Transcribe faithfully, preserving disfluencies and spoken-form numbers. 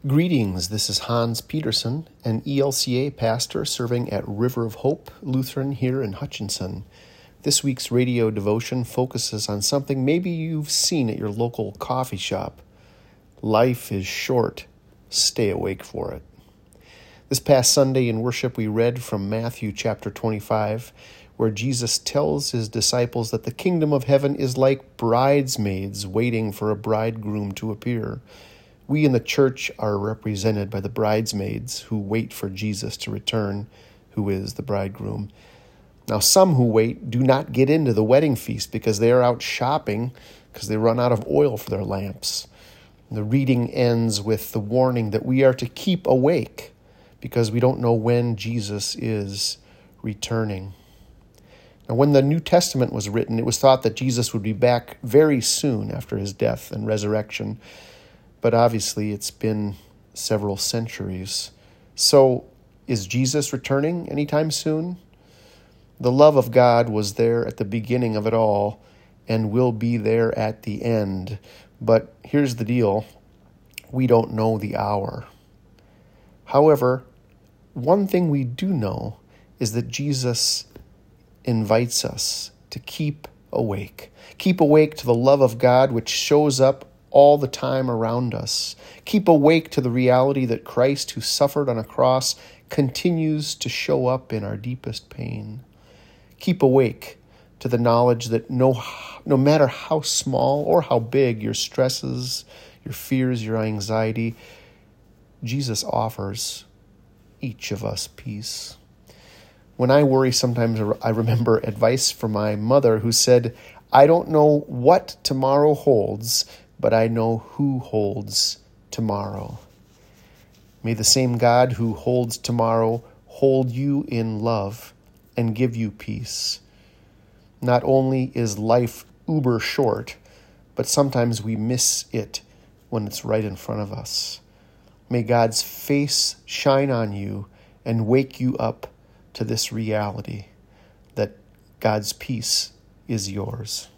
Greetings, this is Hans Peterson, an E L C A pastor serving at River of Hope Lutheran here in Hutchinson. This week's radio devotion focuses on something maybe you've seen at your local coffee shop. Life is short. Stay awake for it. This past Sunday in worship we read from Matthew chapter twenty-five, where Jesus tells his disciples that the kingdom of heaven is like bridesmaids waiting for a bridegroom to appear. We in the church are represented by the bridesmaids who wait for Jesus to return, who is the bridegroom. Now, some who wait do not get into the wedding feast because they are out shopping because they run out of oil for their lamps. The reading ends with the warning that we are to keep awake because we don't know when Jesus is returning. Now, when the New Testament was written, it was thought that Jesus would be back very soon after his death and resurrection. But obviously, it's been several centuries. So, is Jesus returning anytime soon? The love of God was there at the beginning of it all and will be there at the end. But here's the deal. We don't know the hour. However, one thing we do know is that Jesus invites us to keep awake. Keep awake to the love of God, which shows up all the time around us. Keep awake to the reality that Christ, who suffered on a cross, continues to show up in our deepest pain. Keep awake to the knowledge that no, no matter how small or how big your stresses, your fears, your anxiety, Jesus offers each of us peace. When I worry, sometimes I remember advice from my mother who said, "I don't know what tomorrow holds, but I know who holds tomorrow." May the same God who holds tomorrow hold you in love and give you peace. Not only is life uber short, but sometimes we miss it when it's right in front of us. May God's face shine on you and wake you up to this reality that God's peace is yours.